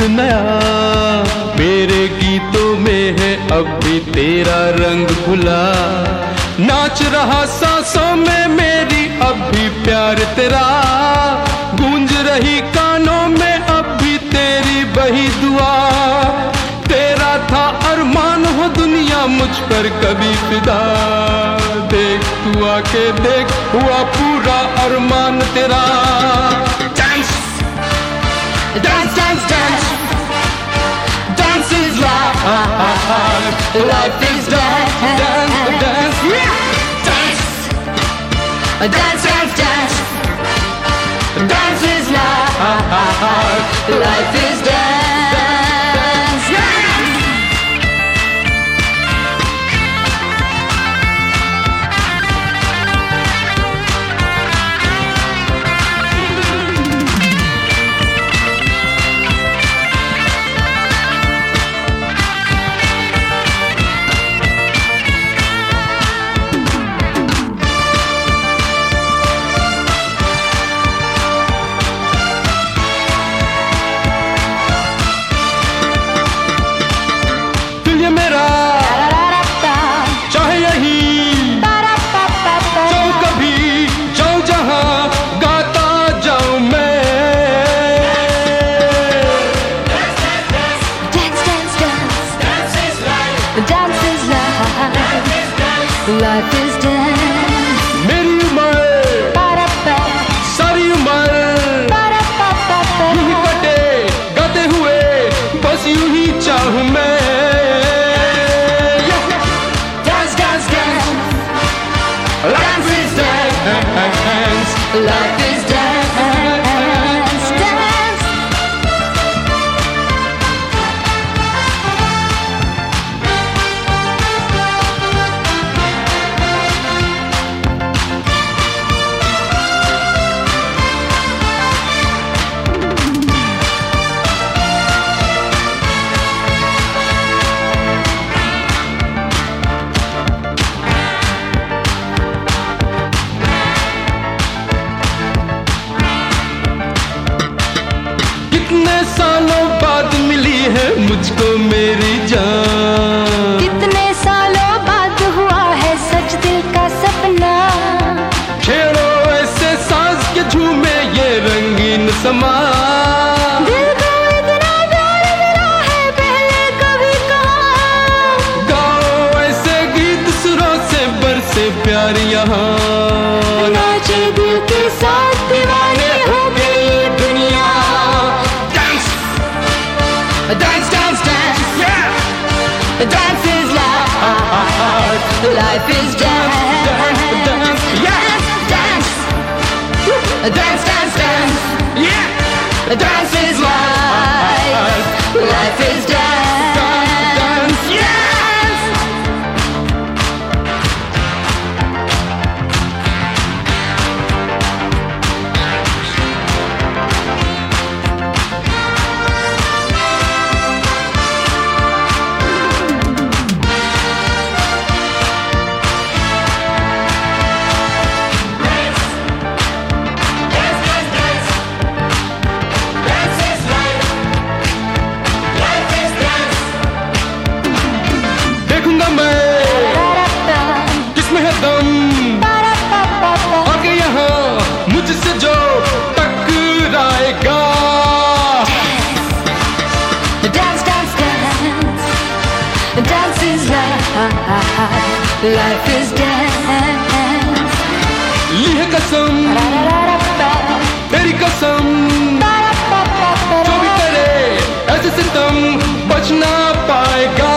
नया मेरे गीतों में है अब भी तेरा रंग घुला। नाच रहा सांसों में मेरी अब भी प्यार तेरा, गूंज रही कानों में अब भी तेरी वही दुआ। तेरा था अरमान हो दुनिया मुझ पर कभी फिदा, देख तू आके देख हुआ पूरा अरमान तेरा। Dance dance dance dance, dance is life, life is dance, dance dance, dance dance dance, dance is life, life is dance. Life is dance. मेरी उम्र सारी उम्र यूं ही कटे गाते हुए बस यूं ही चाहूं मैं। Dance dance dance, life is dance, life is dance, dance. कितने सालों बाद मिली है मुझको मेरी जान, कितने सालों बाद हुआ है सच दिल का सपना। खेलो ऐसे सांस के झूमे ये रंगीन समा, दिल को इतना प्यार मिला है पहले कभी कहाँ। गाओ ऐसे गीत सुरों से बरसे प्यार यहाँ, नाचे दिल के साथ दीवाने हो गई दुनिया। Dance, dance, dance, yeah. Dance is life, life is dance, dance, yeah. Dance, dance, dance, dance, yeah. Dance is life, life is dance, dance, yes. किसमें है दम आगे यहाँ मुझसे जो टकराएगा। Dance, dance, dance, dance is life, life is dance. ली है कसम तेरी कसम, जो भी करे ऐसे सितम बच ना पाएगा।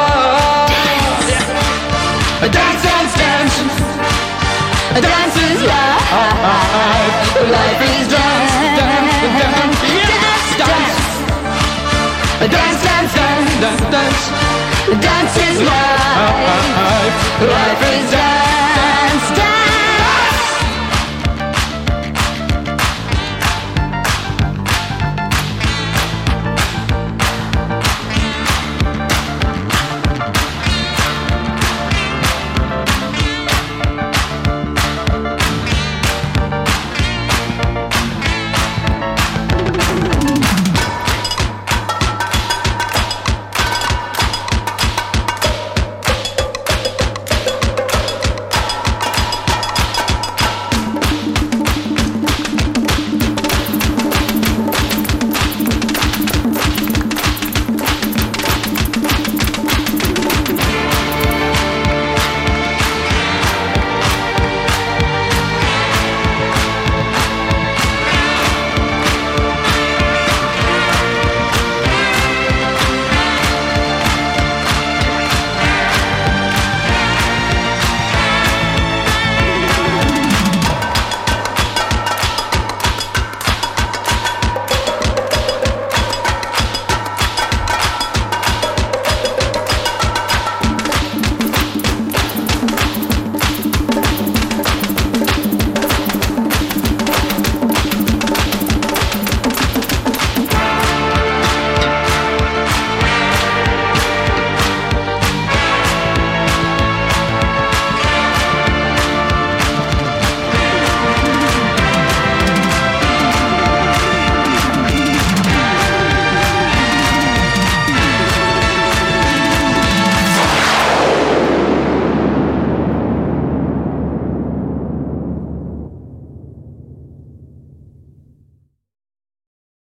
Dance, dance, dance, dance is life, life is dance, dance, dance, yes, dance, dance, dance, dance, dance, dance is life, life is dance.